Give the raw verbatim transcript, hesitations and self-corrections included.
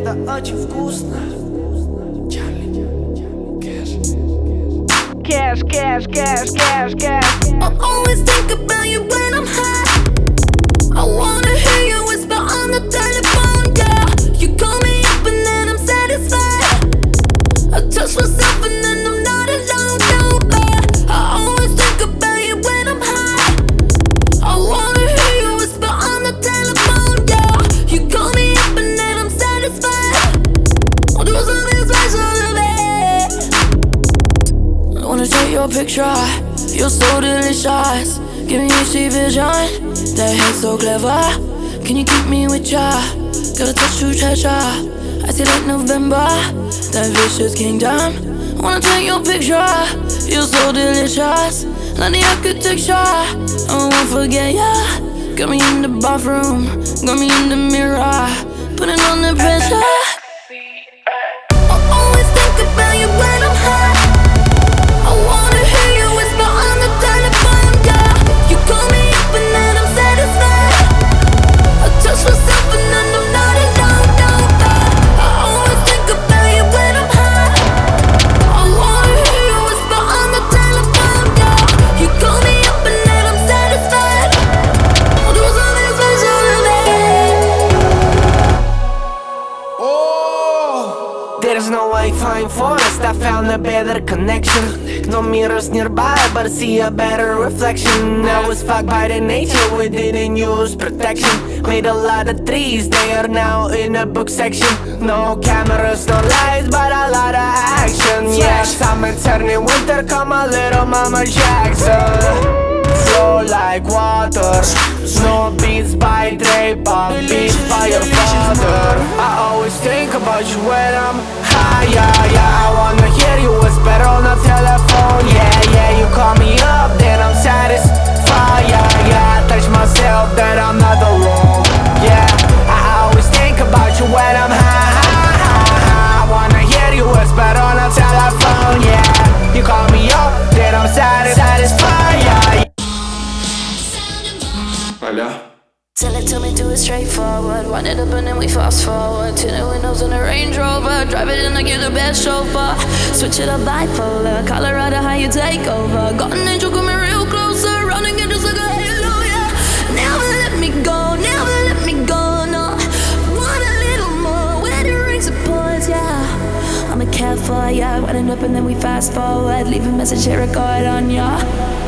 это очень вкусно. Cash, cash, cash, cash, cash. I always think about you when I'm high. I wanna hear you whisper on the telephone, yeah. You call me up and then I'm satisfied. I touch myself and then I'm not alone, no, uh, I always think about you when I'm high. I wanna hear you whisper on the telephone, yeah. You call me up and then I'm satisfied. I'll do something special to me. I wanna take your picture. You're so delicious. Give me a vision. That head so clever. Can you keep me with ya? Gotta touch true treasure. I see like November. That vicious kingdom. Wanna take your picture. You're so delicious. Like the architecture. I won't forget ya. Got me in the bathroom. Got me in the mirror. Putting on the pressure. I always think about you when I'm high. I wanna hear you whisper on the telephone, yeah. You call me up and then I'm satisfied. I touch myself and then I'm not alone, no, uh, I always think about you when I'm high. I wanna hear you whisper on the telephone, yeah. You call me up and then I'm satisfied. I'll do something special to me. Oh, there's no Wi-Fi forest, I found a better connection. No mirrors nearby, but I see a better reflection. I was fucked by the nature, we didn't use protection. Made a lot of trees, they are now in a book section. No cameras, no lights, but a lot of action. Yeah, summer turning winter, come a little Mama Jackson. Flow like water. No beats by Dre, but beats by your father. I always think about you when I'm high, yeah, yeah. I wanna hear you whisper on the telephone, yeah, yeah. You call me up, then I'm satisfied, yeah, yeah. I touch myself, then I'm not alone, yeah. I always think about you when I'm high, high, high, high. I wanna hear you whisper on the telephone, yeah. You call me up, then I'm satisfied, yeah. Аля. Tell it to me, do it straightforward. Wind it up and then we fast forward. Tinted windows in a Range Rover. Drive it in, I give the best chauffeur. Switch it up bipolar. Colorado, how you take over. Got an angel coming real closer. Running it just like a halo, yeah. Never let me go, never let me go, no. Want a little more, where the rings of poise, yeah. I'm a cat for ya. Wind it up and then we fast forward. Leave a message here, record on ya.